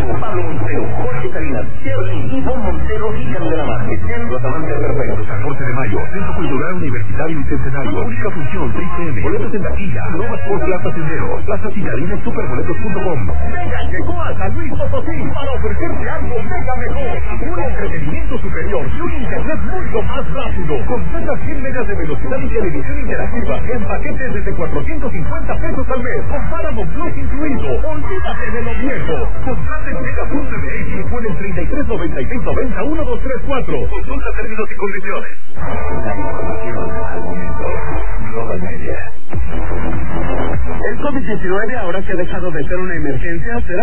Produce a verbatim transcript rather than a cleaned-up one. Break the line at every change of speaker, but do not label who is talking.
Pablo Montero, Jorge Salinas, Cherny, Ivonne Montero y Candela Márquez. Los amantes perfectos.
catorce de mayo, Centro Cultural Universitario Bicentenario. Única función, seis pe eme. Boletos en taquilla. Nuevas por Plaza Sendero. Plaza Cigarina y superboletos punto com.
Mega llegó a San Luis Potosí para ofrecerte algo mega mejor. Un entretenimiento superior y un internet mucho más rápido. Contrata cien megas de velocidad y televisión interactiva en paquetes desde cuatrocientos cincuenta pesos al mes. Con Paramount Plus incluido. Olvídate de lo viejo. Contrata en mega punto eme equis y pon el treinta y tres noventa y seis noventa uno dos tres cuatro. Consulta términos y condiciones.
La información al momento. Global Media.
El COVID diecinueve, ahora que ha dejado de ser una emergencia, será